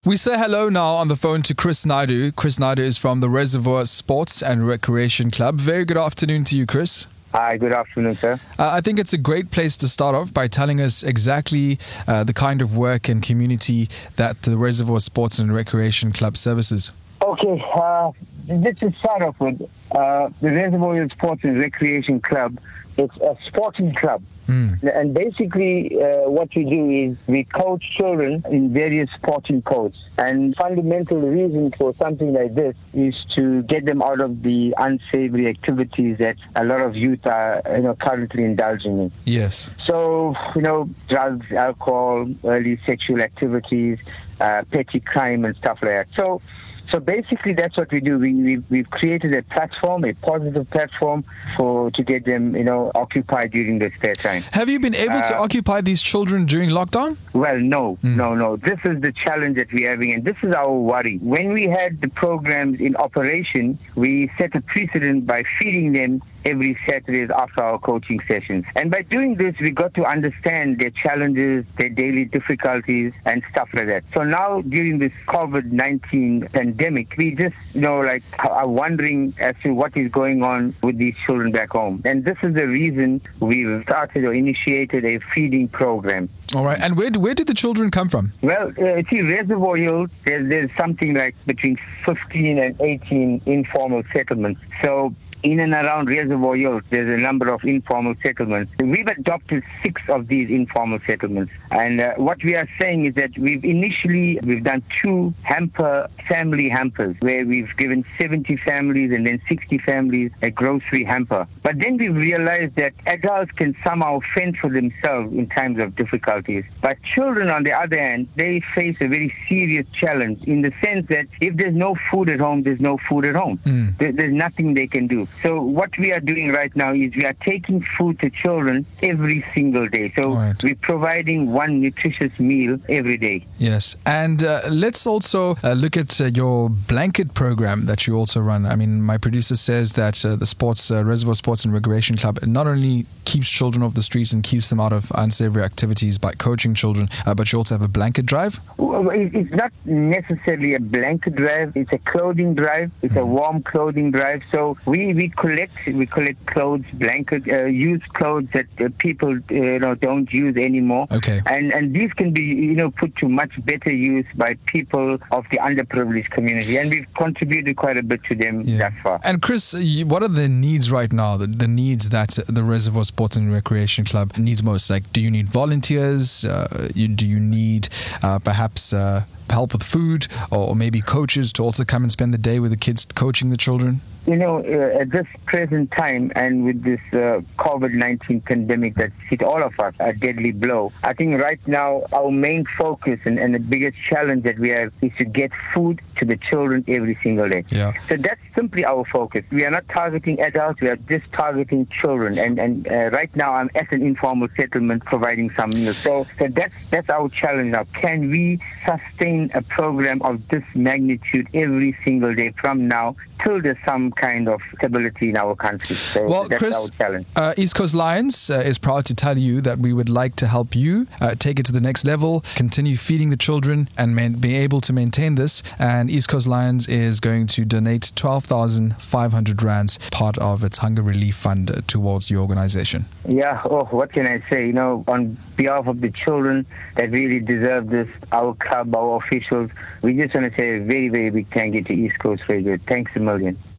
We say hello now on the phone to Chris Naidu. Chris Naidu is from the Reservoir Sports and Recreation Club. Very good afternoon to you, Chris. Hi, good afternoon, sir. I think it's a great place to start off by telling us exactly the kind of work and community that the Reservoir Sports and Recreation Club services. Okay, let's just start off with the Reservoir Sports and Recreation Club. It's a sporting club. And basically what we do is we coach children in various sporting codes. And fundamental reason for something like this is to get them out of the unsavory activities that a lot of youth are currently indulging in. Yes. So, drugs, alcohol, early sexual activities, petty crime and stuff like that. So basically, that's what we do. We've created a platform, a positive platform to get them, occupied during their spare time. Have you been able to occupy these children during lockdown? Well, no. This is the challenge that we're having, and this is our worry. When we had the programs in operation, we set a precedent by feeding them every Saturdays after our coaching sessions. And by doing this, we got to understand their challenges, their daily difficulties, and stuff like that. So now, during this COVID-19 pandemic, we just, are wondering as to what is going on with these children back home. And this is the reason we've started or initiated a feeding program. All right. And where did the children come from? Well, see, Reservoir Hills, there's something like between 15 and 18 informal settlements. So in and around Reservoir Hills, there's a number of informal settlements. We've adopted 6 of these informal settlements. And what we are saying is that we've done 2 family hampers, where we've given 70 families and then 60 families a grocery hamper. But then we've realized that adults can somehow fend for themselves in times of difficulties. But children, on the other hand, they face a very serious challenge in the sense that if there's no food at home, there's no food at home. There's nothing they can do. So what we are doing right now is we are taking food to children every single day. So we're providing one nutritious meal every day. Yes. And let's also look at your blanket program that you also run. I mean, my producer says that the Reservoir Sports and Recreation Club not only keeps children off the streets and keeps them out of unsavory activities by coaching children, but you also have a blanket drive? Well, it's not necessarily a blanket drive. It's a clothing drive. It's a warm clothing drive. So we collect clothes, blankets, used clothes that people don't use anymore. Okay. And these can be put to much better use by people of the underprivileged community, and we've contributed quite a bit to them thus far. And Chris, what are the needs right now? The needs that the Reservoir Sports and Recreation Club needs most? Like, do you need volunteers? Do you need perhaps help with food, or maybe coaches to also come and spend the day with the kids coaching the children? At this present time, and with this COVID-19 pandemic that hit all of us a deadly blow, I think right now our main focus and the biggest challenge that we have is to get food to the children every single day. Yeah. So that's simply our focus. We are not targeting adults, we are just targeting children. And right now I'm at an informal settlement providing some meals. So that's our challenge now. Can we sustain a program of this magnitude every single day from now till there's some kind of stability in our country? So well, that's Chris, our challenge. East Coast Lions is proud to tell you that we would like to help you take it to the next level, continue feeding the children and be able to maintain this. And East Coast Lions is going to donate 12,500 rands, part of its hunger relief fund, towards your organization. Yeah, what can I say? On behalf of the children that really deserve this, our club, our officials, we just want to say a very, very big thank you to East Coast Radio. Thanks a million.